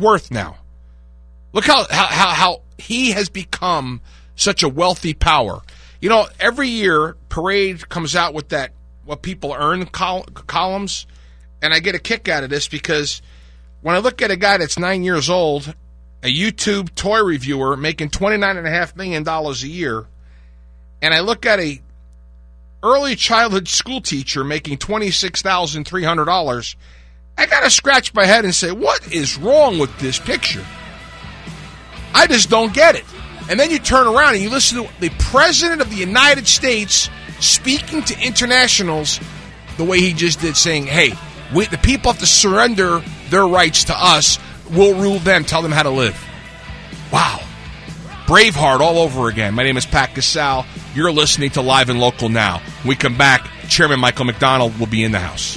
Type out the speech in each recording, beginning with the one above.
worth now. Look how he has become such a wealthy power. You know, every year, Parade comes out with that what people earn columns, and I get a kick out of this because when I look at a guy that's 9 years old, a YouTube toy reviewer making $29.5 million a year, and I look at a early childhood school teacher making $26,300, I got to scratch my head and say, what is wrong with this picture? I just don't get it. And then you turn around and you listen to the President of the United States speaking to internationals the way he just did, saying, hey, the people have to surrender their rights to us. We'll rule them, tell them how to live. Wow. Braveheart all over again. My name is Pat Casale. You're listening to Live and Local Now. When we come back, Chairman Michael McDonald will be in the house.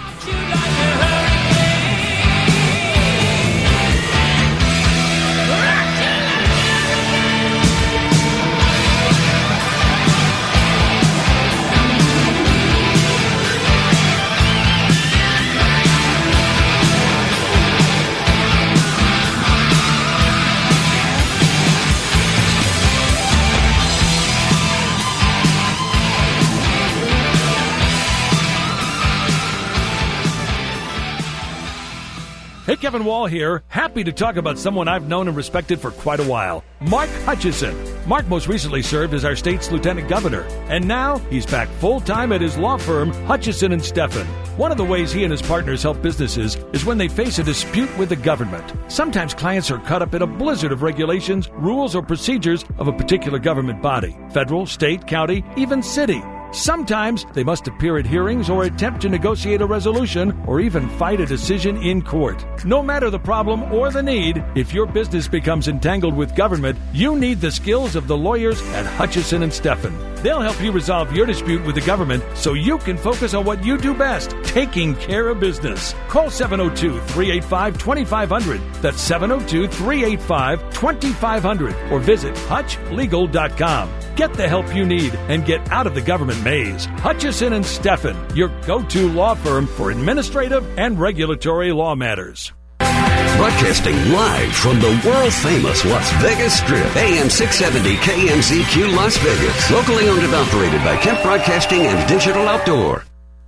Hey, Kevin Wall here. Happy to talk about someone I've known and respected for quite a while, Mark Hutchison. Mark most recently served as our state's lieutenant governor, and now he's back full-time at his law firm, Hutchison and Steffen. One of the ways he and his partners help businesses is when they face a dispute with the government. Sometimes clients are caught up in a blizzard of regulations, rules, or procedures of a particular government body, federal, state, county, even city. Sometimes they must appear at hearings or attempt to negotiate a resolution or even fight a decision in court. No matter the problem or the need, if your business becomes entangled with government, you need the skills of the lawyers at Hutchison and Steffen. They'll help you resolve your dispute with the government so you can focus on what you do best, taking care of business. Call 702-385-2500. That's 702-385-2500 or visit hutchlegal.com. Get the help you need and get out of the government maze. Hutchison and Steffen, your go-to law firm for administrative and regulatory law matters. Broadcasting live from the world-famous Las Vegas Strip, AM 670 KMZQ Las Vegas. Locally owned and operated by Kemp Broadcasting and Digital Outdoor.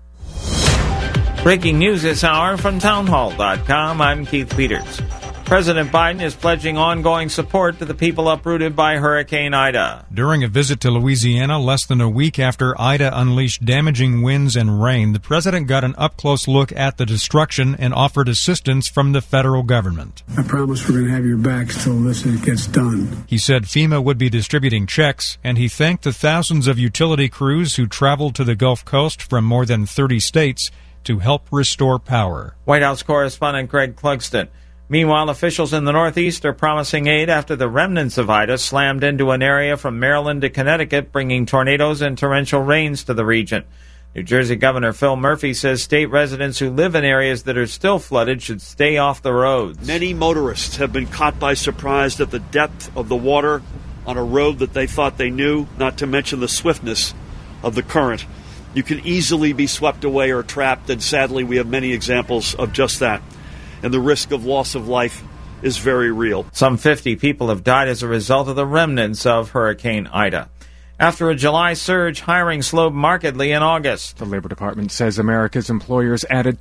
Breaking news this hour from townhall.com. I'm Keith Peters. President Biden is pledging ongoing support to the people uprooted by Hurricane Ida. During a visit to Louisiana less than a week after Ida unleashed damaging winds and rain, the president got an up-close look at the destruction and offered assistance from the federal government. I promise we're going to have your backs till this gets done. He said FEMA would be distributing checks, and he thanked the thousands of utility crews who traveled to the Gulf Coast from more than 30 states to help restore power. White House correspondent Greg Clugston. Meanwhile, officials in the Northeast are promising aid after the remnants of Ida slammed into an area from Maryland to Connecticut, bringing tornadoes and torrential rains to the region. New Jersey Governor Phil Murphy says state residents who live in areas that are still flooded should stay off the roads. Many motorists have been caught by surprise at the depth of the water on a road that they thought they knew, not to mention the swiftness of the current. You can easily be swept away or trapped, and sadly we have many examples of just that. And the risk of loss of life is very real. Some 50 people have died as a result of the remnants of Hurricane Ida. After a July surge, hiring slowed markedly in August. The Labor Department says America's employers added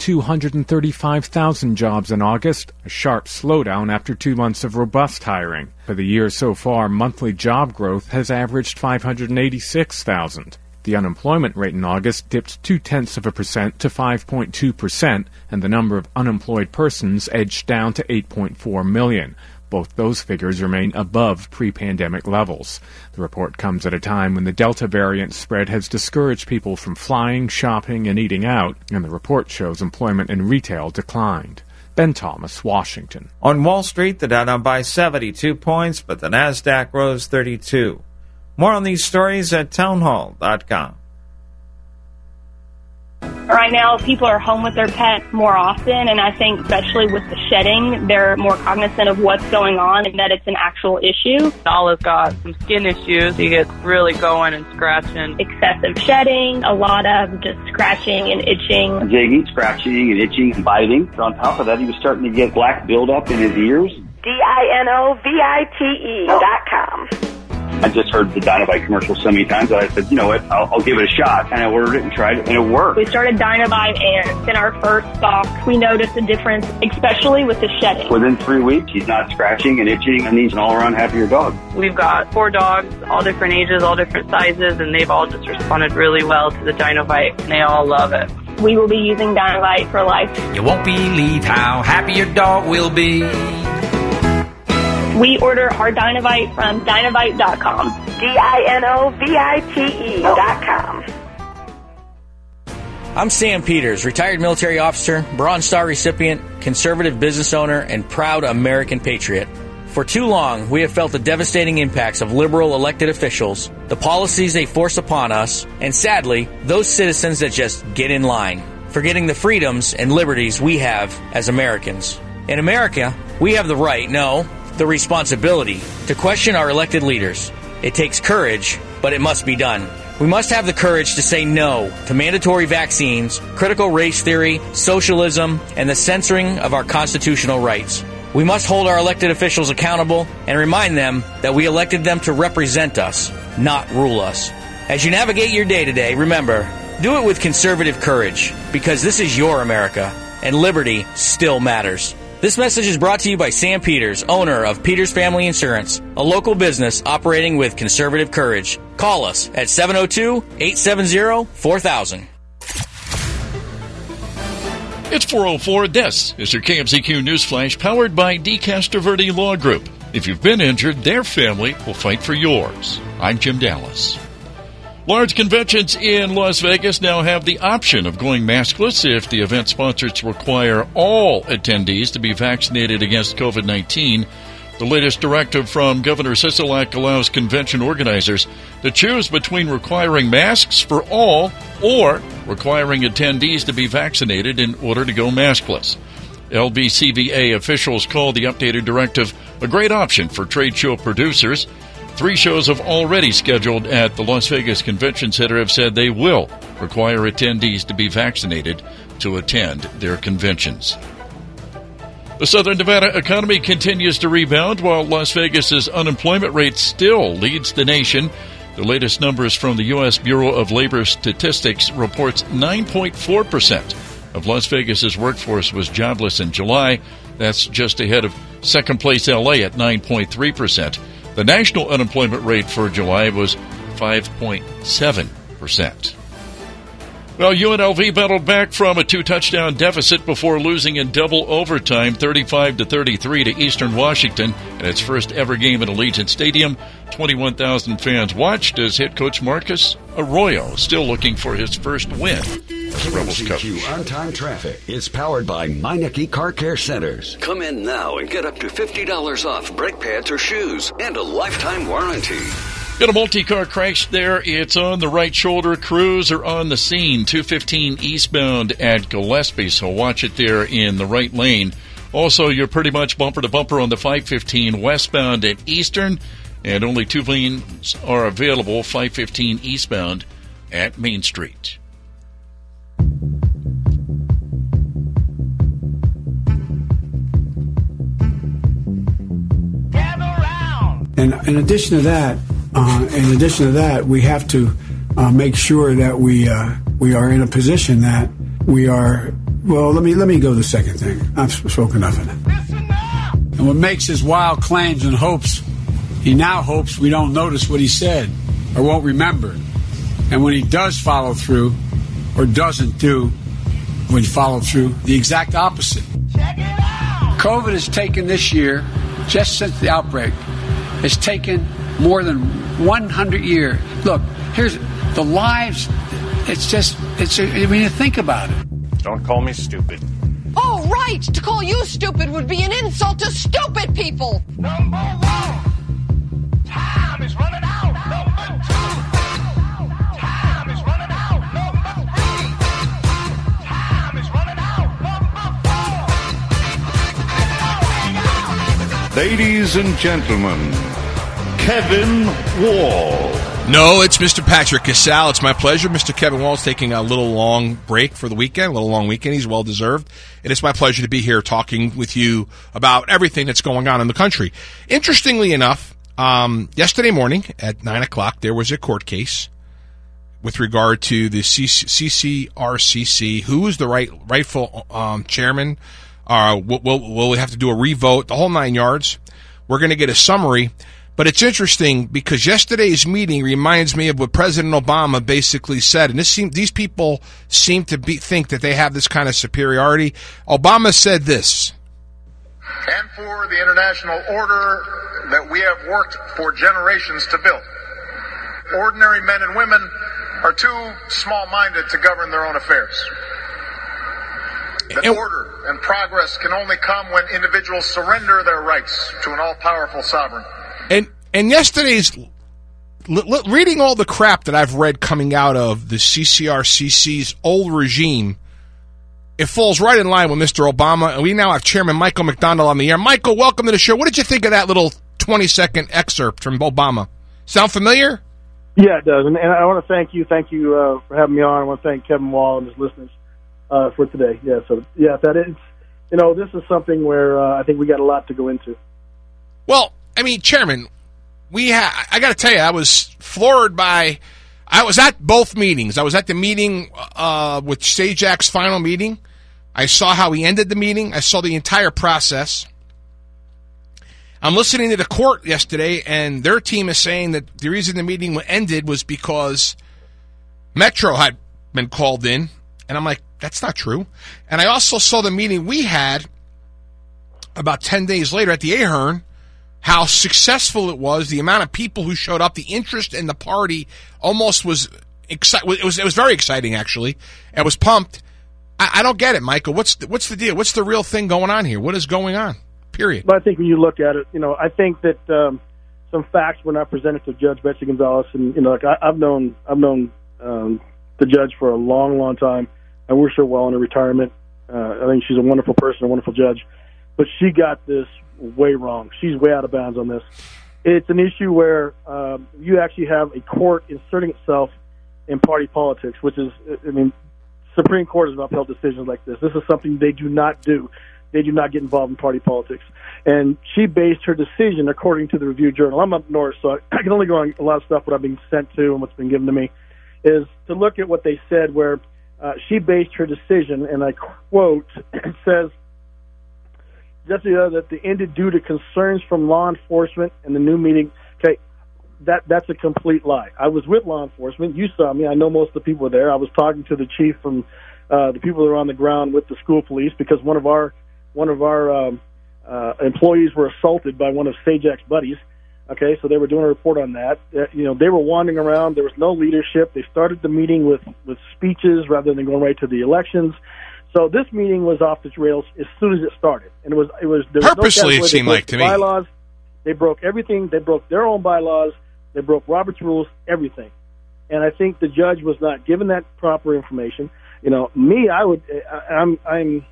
235,000 jobs in August, a sharp slowdown after 2 months of robust hiring. For the year so far, monthly job growth has averaged 586,000. The unemployment rate in August dipped 0.2% to 5.2%, and the number of unemployed persons edged down to 8.4 million. Both those figures remain above pre-pandemic levels. The report comes at a time when the Delta variant spread has discouraged people from flying, shopping, and eating out, and the report shows employment in retail declined. Ben Thomas, Washington. On Wall Street, the Dow down by 72 points, but the Nasdaq rose 32. More on these stories at townhall.com. Right now, people are home with their pets more often, and I think especially with the shedding, they're more cognizant of what's going on and that it's an actual issue. Nala's got some skin issues. He gets really going and scratching. Excessive shedding, a lot of just scratching and itching. Ziggy, scratching and itching and biting. On top of that, he was starting to get black buildup in his ears. DINOVITE.com. I just heard the Dinovite commercial so many times that I said, you know what, I'll give it a shot. And I ordered it and tried it, and it worked. We started Dinovite, and in our first stock, we noticed a difference, especially with the shedding. Within 3 weeks, he's not scratching and itching, and he's an all-around happier dog. We've got 4 dogs, all different ages, all different sizes, and they've all just responded really well to the Dinovite, and they all love it. We will be using Dinovite for life. You won't believe how happy your dog will be. We order our Dinovite from Dinovite.com. DINOVITE.com. I'm Sam Peters, retired military officer, Bronze Star recipient, conservative business owner, and proud American patriot. For too long, we have felt the devastating impacts of liberal elected officials, the policies they force upon us, and sadly, those citizens that just get in line, forgetting the freedoms and liberties we have as Americans. In America, we have the right, no, the responsibility to question our elected leaders. It takes courage, but it must be done. We must have the courage to say no to mandatory vaccines, critical race theory, socialism, and the censoring of our constitutional rights. We must hold our elected officials accountable and remind them that we elected them to represent us, not rule us. As you navigate your day-to-day, remember, do it with conservative courage, because this is your America, and liberty still matters. This message is brought to you by Sam Peters, owner of Peters Family Insurance, a local business operating with conservative courage. Call us at 702-870-4000. It's 4:04. This is your KMZQ News Flash, powered by D. Castroverde Law Group. If you've been injured, their family will fight for yours. I'm Jim Dallas. Large conventions in Las Vegas now have the option of going maskless if the event sponsors require all attendees to be vaccinated against COVID-19. The latest directive from Governor Sisolak allows convention organizers to choose between requiring masks for all or requiring attendees to be vaccinated in order to go maskless. LVCVA officials called the updated directive a great option for trade show producers. 3 shows have already scheduled at the Las Vegas Convention Center have said they will require attendees to be vaccinated to attend their conventions. The Southern Nevada economy continues to rebound while Las Vegas's unemployment rate still leads the nation. The latest numbers from the U.S. Bureau of Labor Statistics reports 9.4% of Las Vegas's workforce was jobless in July. That's just ahead of second place L.A. at 9.3%. The national unemployment rate for July was 5.7%. Well, UNLV battled back from a 2-touchdown deficit before losing in double overtime, 35-33 to Eastern Washington in its first ever game at Allegiant Stadium. 21,000 fans watched as head coach Marcus Arroyo still looking for his first win as Rebels coach. On-time traffic is powered by Meineke Car Care Centers. Come in now and get up to $50 off brake pads or shoes and a lifetime warranty. Got a multi-car crash there. It's on the right shoulder. Crews are on the scene. 215 eastbound at Gillespie, so watch it there in the right lane. Also, you're pretty much bumper to bumper on the 515 westbound at Eastern, and only 2 lanes are available, 515 eastbound at Main Street. And in addition to that, we have to make sure that we are in a position that we are. Well, let me go to the second thing. I've spoken enough of it. And what makes his wild claims and hopes, he now hopes we don't notice what he said or won't remember. And when he does follow through or doesn't do when he followed through, the exact opposite. Check it out. COVID has taken this year, just since the outbreak, it's taken more than 100 years. Look, here's the lives. When you think about it. Don't call me stupid. Oh, right. To call you stupid would be an insult to stupid people. Number 1. Time is running out. Number 2. Time is running out. Number 3. Ladies and gentlemen, Kevin Wall. No, it's Mr. Patrick Casale. It's my pleasure. Mr. Kevin Wall's taking a little long break for the weekend, a little long weekend. He's well-deserved. And it's my pleasure to be here talking with you about everything that's going on in the country. Interestingly enough, yesterday morning at 9 o'clock, there was a court case with regard to the CCRCC. Who is the rightful chairman? Will we have to do a revote? The whole 9 yards. We're going to get a summary. But it's interesting because yesterday's meeting reminds me of what President Obama basically said. And these people seem to think that they have this kind of superiority. Obama said this. And for the international order that we have worked for generations to build. Ordinary men and women are too small-minded to govern their own affairs. The order and progress can only come when individuals surrender their rights to an all-powerful sovereign. And yesterday's reading all the crap that I've read coming out of the CCRCC's old regime, it falls right in line with Mr. Obama. And we now have Chairman Michael McDonald on the air. Michael, welcome to the show. What did you think of that little 20-second excerpt from Obama? Sound familiar? Yeah, it does. And I want to thank you. Thank you for having me on. I want to thank Kevin Wall and his listeners for today. Yeah, so that is, this is something where I think we got a lot to go into. Well, I mean, Chairman, I got to tell you, I was floored by. I was at both meetings. I was at the meeting with Sajak's final meeting. I saw how he ended the meeting. I saw the entire process. I'm listening to the court yesterday, and their team is saying that the reason the meeting ended was because Metro had been called in. And I'm like, that's not true. And I also saw the meeting we had about 10 days later at the Ahern, how successful it was, the amount of people who showed up, the interest in the party almost was it was very exciting, actually. I was pumped. I don't get it, Michael. What's the deal? What's the real thing going on here? What is going on? Period. But I think when you look at it, I think that some facts were not presented to Judge Betsy Gonzalez, and I've known the judge for a long, long time. I wish her well in her retirement. I think she's a wonderful person, a wonderful judge, but she got this way wrong. She's way out of bounds on this. It's an issue where you actually have a court inserting itself in party politics, which is, Supreme Court has upheld decisions like this. This is something they do not do. They do not get involved in party politics. And she based her decision according to the Review Journal. I'm up north, so I can only go on a lot of stuff what I've been sent to and what's been given to me, is to look at what they said where she based her decision, and I quote, it says, that the ended due to concerns from law enforcement and the new meeting. Okay, that's a complete lie. I was with law enforcement. You saw me. I know most of the people were there. I was talking to the chief from the people that were on the ground with the school police because one of our employees were assaulted by one of Sajak's buddies. Okay, so they were doing a report on that. They were wandering around. There was no leadership. They started the meeting with speeches rather than going right to the elections. So this meeting was off the rails as soon as it started, and it was there purposely. Was no it seemed like to me. Bylaws. They broke everything. They broke their own bylaws. They broke Robert's rules. Everything, and I think the judge was not given that proper information. I'm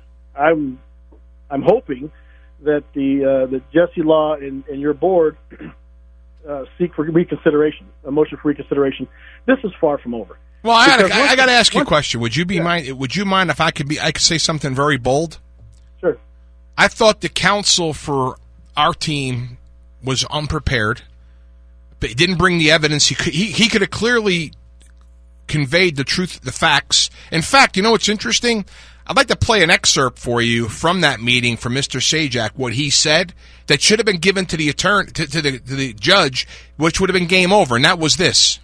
hoping that the Jesse Law and your board seek for reconsideration, a motion for reconsideration. This is far from over. Well, I got to ask you a question. Would you mind if I could say something very bold? Sure. I thought the counsel for our team was unprepared, but he didn't bring the evidence. He could have clearly conveyed the truth, the facts. In fact, what's interesting? I'd like to play an excerpt for you from that meeting from Mr. Sajak, what he said that should have been given to the attorney, to the judge, which would have been game over, and that was this.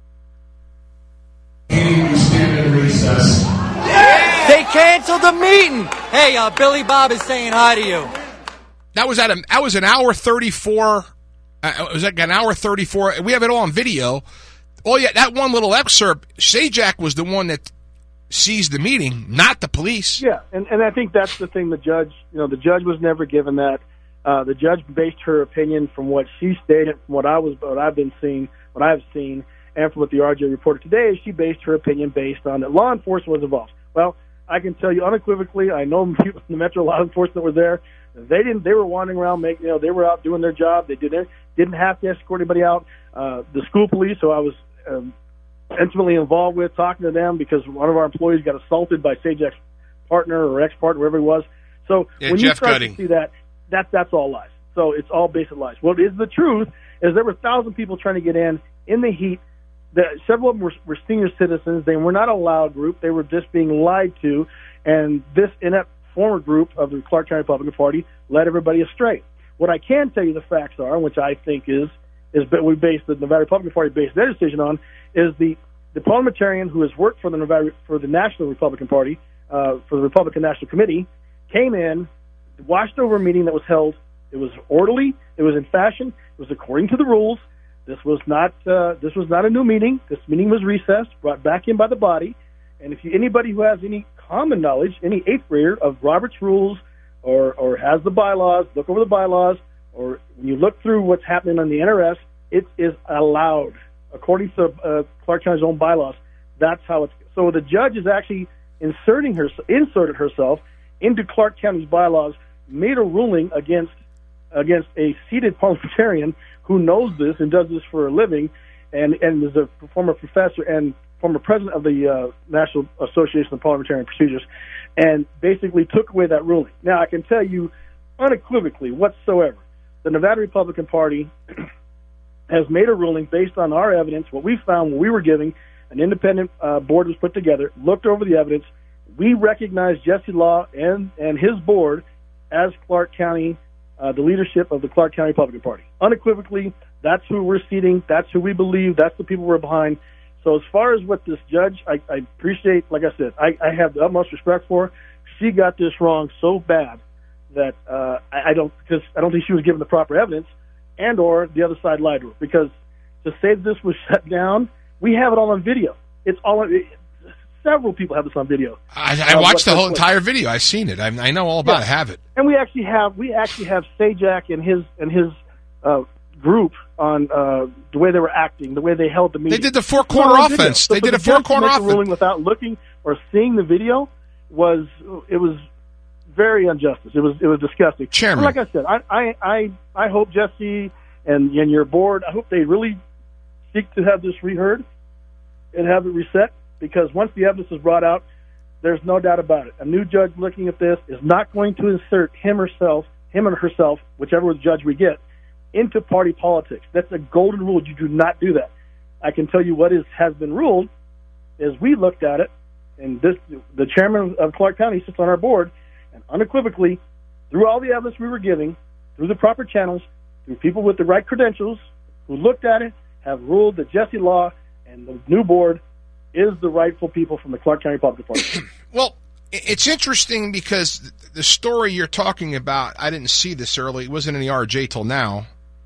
Stand in recess. They canceled the meeting. Hey, Billy Bob is saying hi to you. That was an hour 34. It was like an hour 34. We have it all on video. Oh yeah, that one little excerpt. Sajak was the one that seized the meeting, not the police. Yeah, and I think that's the thing. The judge was never given that. The judge based her opinion from what she stated, from what I've seen, and from what the RJ reported today. She based her opinion based on that law enforcement was involved. Well, I can tell you unequivocally, I know people from the Metro law enforcement were there. They were wandering around, they were out doing their job. They didn't have to escort anybody out. The school police, who I was intimately involved with, talking to them because one of our employees got assaulted by Sajak's partner or ex-partner, wherever he was. So when you start to see that's all lies. So it's all basic lies. What is the truth is there were 1,000 people trying to get in the heat. Several of them were senior citizens. They were not a loud group. They were just being lied to. And this inept former group of the Clark County Republican Party led everybody astray. What I can tell you the facts are, which I think is we based the Nevada Republican Party based their decision on, is the parliamentarian who has worked for the National Republican Party, for the Republican National Committee, came in, watched over a meeting that was held. It was orderly. It was in fashion. It was according to the rules. This was not a new meeting. This meeting was recessed, brought back in by the body. And if anybody who has any common knowledge, any eighth grader of Robert's rules or has the bylaws, look over the bylaws, or when you look through what's happening on the NRS, it is allowed. According to Clark County's own bylaws, that's how it's. So the judge is actually inserted herself into Clark County's bylaws, made a ruling against a seated parliamentarian who knows this and does this for a living, and is a former professor and former president of the National Association of Parliamentarian Procedures, and basically took away that ruling. Now, I can tell you unequivocally whatsoever, the Nevada Republican Party has made a ruling based on our evidence, what we found, what we were giving. An independent board was put together, looked over the evidence. We recognized Jesse Law and his board as Clark County, the leadership of the Clark County Republican Party. Unequivocally, that's who we're seating. That's who we believe. That's the people we're behind. So as far as what this judge, I appreciate, like I said, I have the utmost respect for her. She got this wrong so bad that I don't think she was given the proper evidence, and or the other side lied to her. Because to say this was shut down, we have it all on video. It's all on. Several people have this on video. I watched the whole entire video. I've seen it. I know all about it. I have it. And we actually have Sajak and his group on the way they were acting, the way they held the meeting. They did the four-corner offense. So they did a four-corner offense. Ruling without looking or seeing the video was very injustice. It was disgusting. Chairman, and like I said, I hope Jesse and your board, I hope they really seek to have this reheard and have it reset, because once the evidence is brought out, there's no doubt about it. A new judge looking at this is not going to insert him or herself, whichever judge we get, into party politics. That's a golden rule. You do not do that. I can tell you what has been ruled is we looked at it, and the chairman of Clark County sits on our board, and unequivocally, through all the evidence we were giving, through the proper channels, through people with the right credentials who looked at it, have ruled that Jesse Law and the new board is the rightful people from the Clark County Republican Party. Well, it's interesting because the story you're talking about, I didn't see this early. It wasn't in the RJ till now.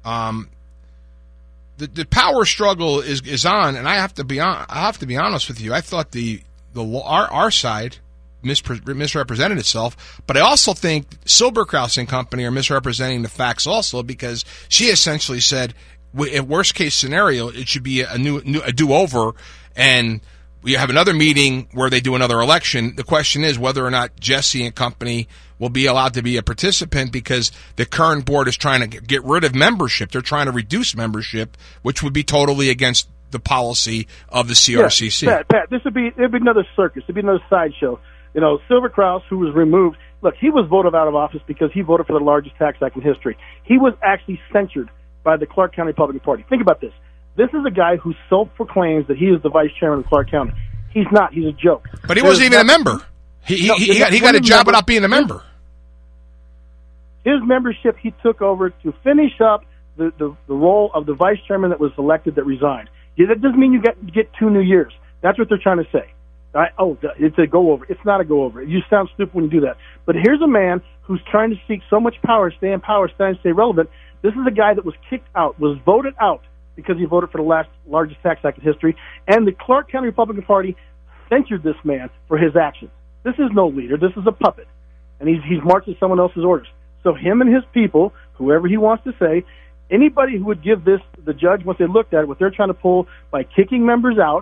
The power struggle is on, and I have to be honest with you. I thought our side misrepresented itself, but I also think Silberkraus and company are misrepresenting the facts also, because she essentially said, in worst case scenario, it should be a do-over, and we have another meeting where they do another election. The question is whether or not Jesse and company will be allowed to be a participant, because the current board is trying to get rid of membership. They're trying to reduce membership, which would be totally against the policy of the CRCC. Yeah, Pat, it'd be another circus. It'd be another sideshow. Silberkraus, who was removed, look, he was voted out of office because he voted for the largest tax act in history. He was actually censured by the Clark County Republican Party. Think about this. This is a guy who self-proclaims that he is the vice chairman of Clark County. He's not. He's a joke. But he wasn't even a member. He got a job without being a member. His membership, he took over to finish up the role of the vice chairman that was elected that resigned. Yeah, that doesn't mean you get 2 new years. That's what they're trying to say. It's a go-over. It's not a go-over. You sound stupid when you do that. But here's a man who's trying to seek so much power, stay in power, stay relevant. This is a guy that was kicked out, was voted out, because he voted for the largest tax act in history, and the Clark County Republican Party censured this man for his actions. This is no leader. This is a puppet, and he's marching someone else's orders. So him and his people, whoever he wants to say, anybody who would give this, the judge, once they looked at it, what they're trying to pull by kicking members out,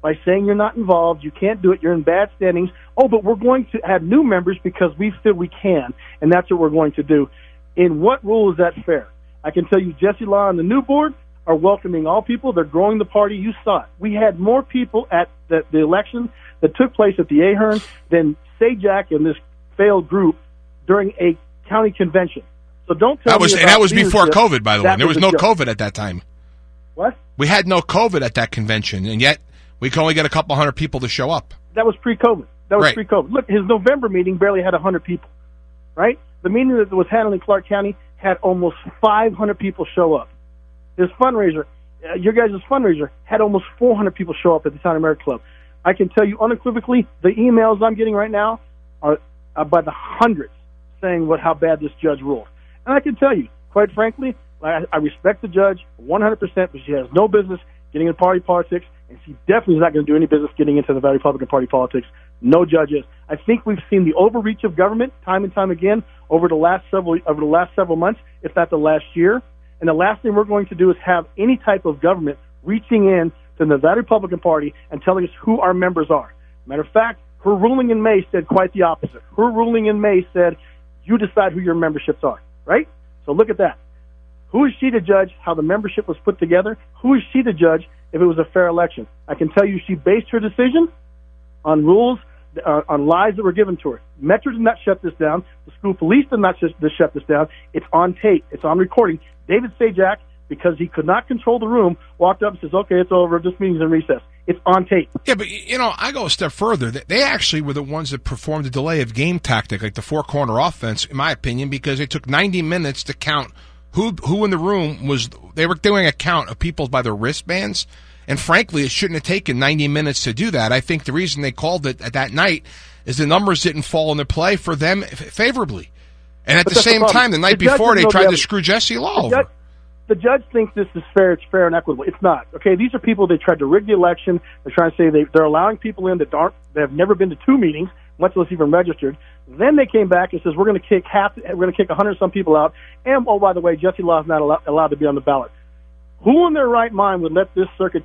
by saying you're not involved. You can't do it. You're in bad standings. Oh, but we're going to have new members because we feel we can, and that's what we're going to do. In what rule is that fair? I can tell you Jesse Law and the new board are welcoming all people. They're growing the party. You saw it. We had more people at the election that took place at the Ahern than Sajak and this failed group during a county convention. So don't tell me that was before COVID, by the way. There was no joke. COVID at that time. What? We had no COVID at that convention, and yet we could only get a couple hundred people to show up. That was pre-COVID. Right. Pre-COVID. Look, his November meeting barely had 100 people, right? The meeting that was handled in Clark County had almost 500 people show up. His fundraiser, your guys' fundraiser, had almost 400 people show up at the Town America Club. I can tell you unequivocally, the emails I'm getting right now are by the hundreds saying how bad this judge ruled. And I can tell you, quite frankly, I respect the judge 100%, but she has no business getting into party politics, and she definitely is not going to do any business getting into the Republican Party politics. No judges. I think we've seen the overreach of government time and time again over the last several months, if not the last year. And the last thing we're going to do is have any type of government reaching in to the Nevada Republican Party and telling us who our members are. Matter of fact, her ruling in May said quite the opposite. Her ruling in May said, you decide who your memberships are, right? So look at that. Who is she to judge how the membership was put together? Who is she to judge if it was a fair election? I can tell you she based her decision on rules, on lies that were given to her. Metro did not shut this down. The school police did not shut this down. It's on tape. It's on recording. David Sajak, because he could not control the room, walked up and says, okay, it's over. This meeting's in recess. It's on tape. Yeah, but, I go a step further. They actually were the ones that performed the delay of game tactic, like the four-corner offense, in my opinion, because it took 90 minutes to count who in the room was. They were doing a count of people by their wristbands, and frankly, it shouldn't have taken 90 minutes to do that. I think the reason they called it at that night is the numbers didn't fall into play for them favorably. And at the same time, the night before, they tried to screw Jesse Law over. The judge thinks this is fair. It's fair and equitable. It's not. Okay, these are people they tried to rig the election. They're trying to say they're allowing people in that have never been to two meetings, much less even registered. Then they came back and says we're going to kick 100 some people out. And oh, by the way, Jesse Law is not allowed to be on the ballot. Who in their right mind would let this circus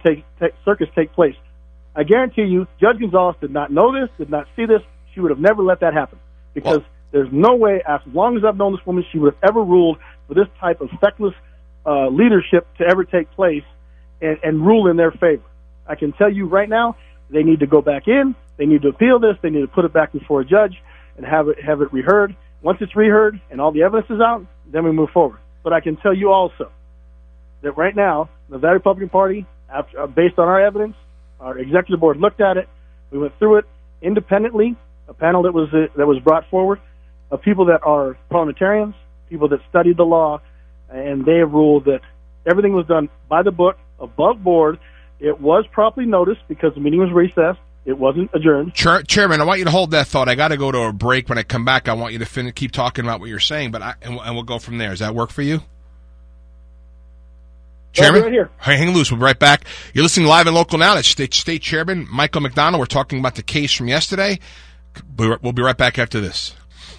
take place? I guarantee you, Judge Gonzalez did not know this, did not see this. She would have never let that happen because there's no way, as long as I've known this woman, she would have ever ruled for this type of feckless leadership to ever take place and rule in their favor. I can tell you right now, they need to go back in. They need to appeal this. They need to put it back before a judge and have it reheard. Once it's reheard and all the evidence is out, then we move forward. But I can tell you also that right now, the Nevada Republican Party, based on our evidence, our executive board looked at it. We went through it independently. A panel that was brought forward of people that are parliamentarians, people that studied the law, and they have ruled that everything was done by the book, above board. It was properly noticed because the meeting was recessed. It wasn't adjourned. Chairman, I want you to hold that thought. I got to go to a break. When I come back, I want you to keep talking about what you're saying, and we'll go from there. Does that work for you? Chairman? Right here. Hang loose. We'll be right back. You're listening live and local now. That's State Chairman Michael McDonald. We're talking about the case from yesterday. We'll be right back after this.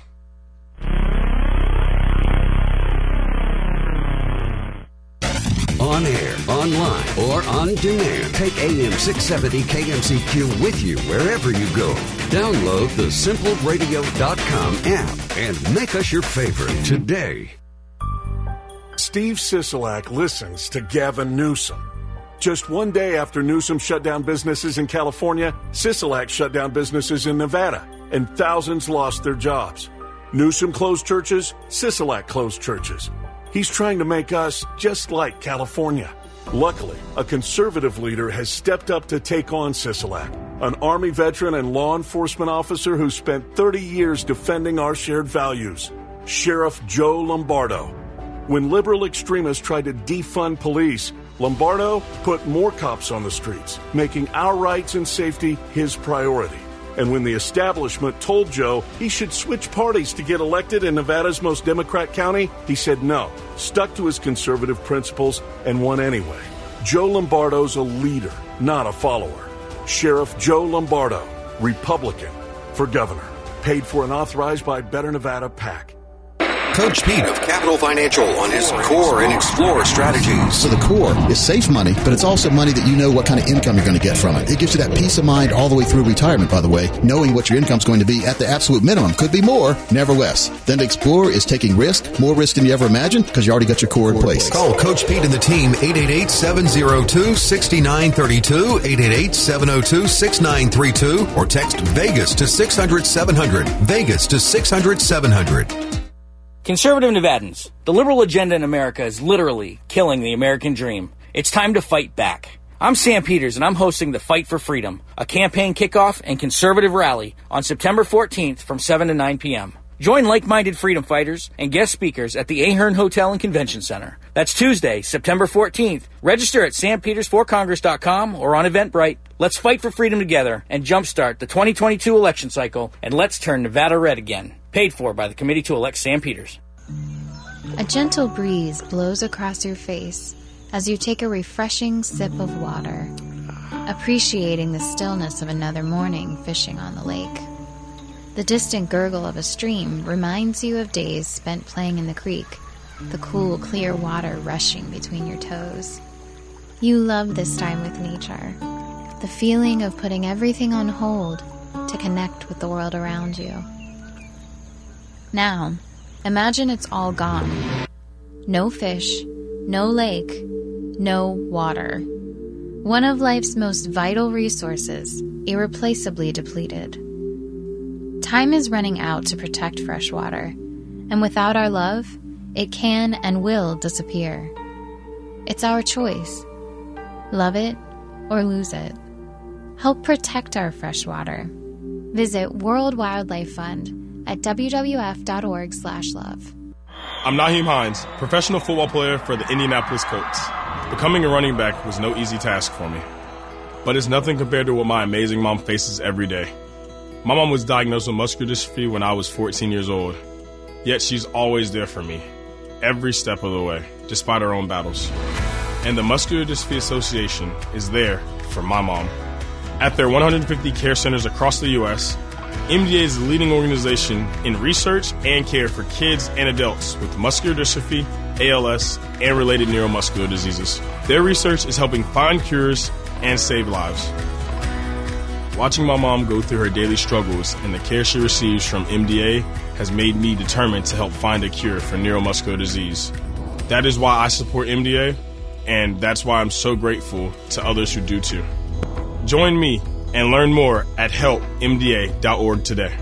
On air, online, or on demand. Take AM 670 KMZQ with you wherever you go. Download the SimpleRadio.com app and make us your favorite today. Steve Sisolak listens to Gavin Newsom. Just one day after Newsom shut down businesses in California, Sisolak shut down businesses in Nevada, and thousands lost their jobs. Newsom closed churches, Sisolak closed churches. He's trying to make us just like California. Luckily, a conservative leader has stepped up to take on Sisolak, an Army veteran and law enforcement officer who spent 30 years defending our shared values, Sheriff Joe Lombardo. When liberal extremists tried to defund police, Lombardo put more cops on the streets, making our rights and safety his priority. And when the establishment told Joe he should switch parties to get elected in Nevada's most Democrat county, he said no, stuck to his conservative principles, and won anyway. Joe Lombardo's a leader, not a follower. Sheriff Joe Lombardo, Republican, for governor. Paid for and authorized by Better Nevada PAC. Coach Pete of Capital Financial on his Core and Explore strategies. So the Core is safe money, but it's also money that you know what kind of income you're going to get from it. It gives you that peace of mind all the way through retirement, by the way, knowing what your income's going to be at the absolute minimum. Could be more, never less. Then the Explore is taking risk, more risk than you ever imagined, because you already got your Core in place. Call Coach Pete and the team, 888-702-6932, 888-702-6932, or text Vegas to 600-700. Vegas to 600-700. Conservative Nevadans, the liberal agenda in America is literally killing the American dream. It's time to fight back. I'm Sam Peters, and I'm hosting the Fight for Freedom, a campaign kickoff and conservative rally on September 14th from 7 to 9 p.m. Join like-minded freedom fighters and guest speakers at the Ahern Hotel and Convention Center. That's Tuesday, September 14th. Register at sampetersforcongress.com or on Eventbrite. Let's fight for freedom together and jumpstart the 2022 election cycle, and let's turn Nevada red again. Paid for by the Committee to Elect Sam Peters. A gentle breeze blows across your face as you take a refreshing sip of water, appreciating the stillness of another morning fishing on the lake. The distant gurgle of a stream reminds you of days spent playing in the creek, the cool, clear water rushing between your toes. You love this time with nature, the feeling of putting everything on hold to connect with the world around you. Now, imagine it's all gone. No fish, no lake, no water. One of life's most vital resources, irreplaceably depleted. Time is running out to protect fresh water, and without our love, it can and will disappear. It's our choice. Love it or lose it. Help protect our fresh water. Visit World Wildlife Fund at wwf.org/love. I'm Naheem Hines, professional football player for the Indianapolis Colts. Becoming a running back was no easy task for me, but it's nothing compared to what my amazing mom faces every day. My mom was diagnosed with muscular dystrophy when I was 14 years old, yet she's always there for me, every step of the way, despite her own battles. And the Muscular Dystrophy Association is there for my mom. At their 150 care centers across the U.S., MDA is the leading organization in research and care for kids and adults with muscular dystrophy, ALS, and related neuromuscular diseases. Their research is helping find cures and save lives. Watching my mom go through her daily struggles and the care she receives from MDA has made me determined to help find a cure for neuromuscular disease. That is why I support MDA, and that's why I'm so grateful to others who do too. Join me and learn more at helpmda.org today.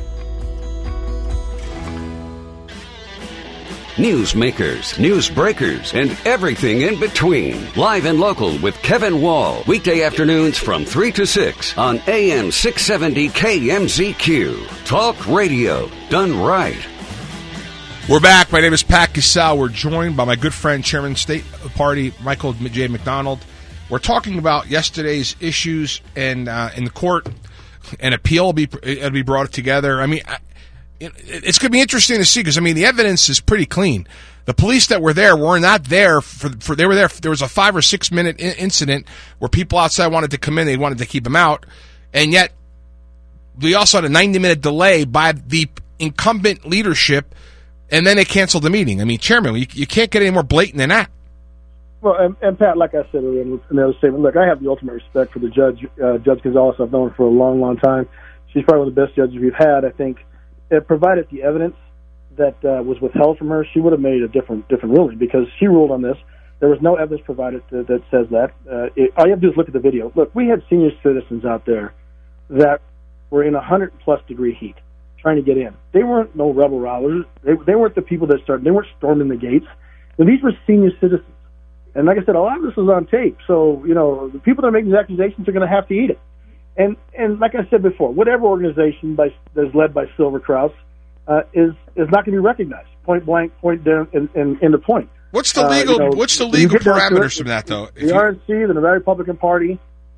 Newsmakers, news breakers, and everything in between. Live and local with Kevin Wall. Weekday afternoons from 3 to 6 on AM 670 KMZQ. Talk radio done right. We're back. My name is Pat Casal. We're joined by my good friend, Chairman of the State Party, Michael J. McDonald. We're talking about yesterday's issues and in the court. An appeal will be brought together. I mean, it's going to be interesting to see because, I mean, the evidence is pretty clean. The police that were there were not there for they were there. There was a 5 or 6 minute incident where people outside wanted to come in. They wanted to keep them out. And yet we also had a 90-minute delay by the incumbent leadership, and then they canceled the meeting. I mean, Chairman, you can't get any more blatant than that. Well, and Pat, like I said earlier in the other statement, look, I have the ultimate respect for the judge, Judge Gonzalez. I've known her for a long, long time. She's probably one of the best judges we've had. I think it provided the evidence that was withheld from her, she would have made a different ruling because she ruled on this. There was no evidence provided that says that. All you have to do is look at the video. Look, we had senior citizens out there that were in 100-plus degree heat trying to get in. They weren't no rebel rousers. They weren't the people that started. They weren't storming the gates. And these were senior citizens. And like I said, a lot of this was on tape. So, you know, the people that are making these accusations are going to have to eat it. And like I said before, whatever organization that is led by Silver Kraus is not going to be recognized. Point blank, point down, and the point. What's the legal parameters from that, though? The RNC, the Nevada Republican Party,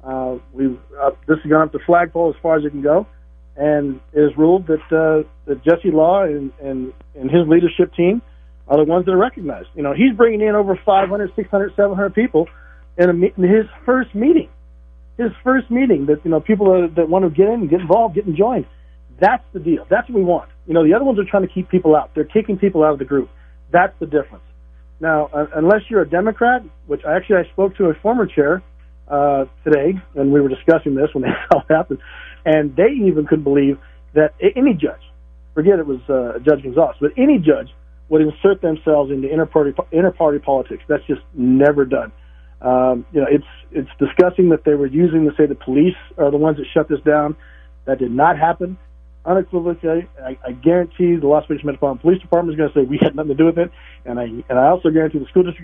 this has gone up the flagpole as far as it can go, and it is ruled that Jesse Law and his leadership team are the ones that are recognized. You know, he's bringing in over 500, 600, 700 people in his first meeting. His first meeting that, you know, people that want to get in and get involved, get and join. That's the deal. That's what we want. You know, the other ones are trying to keep people out. They're kicking people out of the group. That's the difference. Now, unless you're a Democrat, which I spoke to a former chair today, and we were discussing this when this all happened, and they even couldn't believe that any judge, forget it was Judge Gonzalez, but any judge would insert themselves into inter-party politics. That's just never done. It's disgusting that they were using to say the police are the ones that shut this down. That did not happen. Unequivocally, I guarantee the Las Vegas Metropolitan Police Department is going to say we had nothing to do with it, and I also guarantee the school district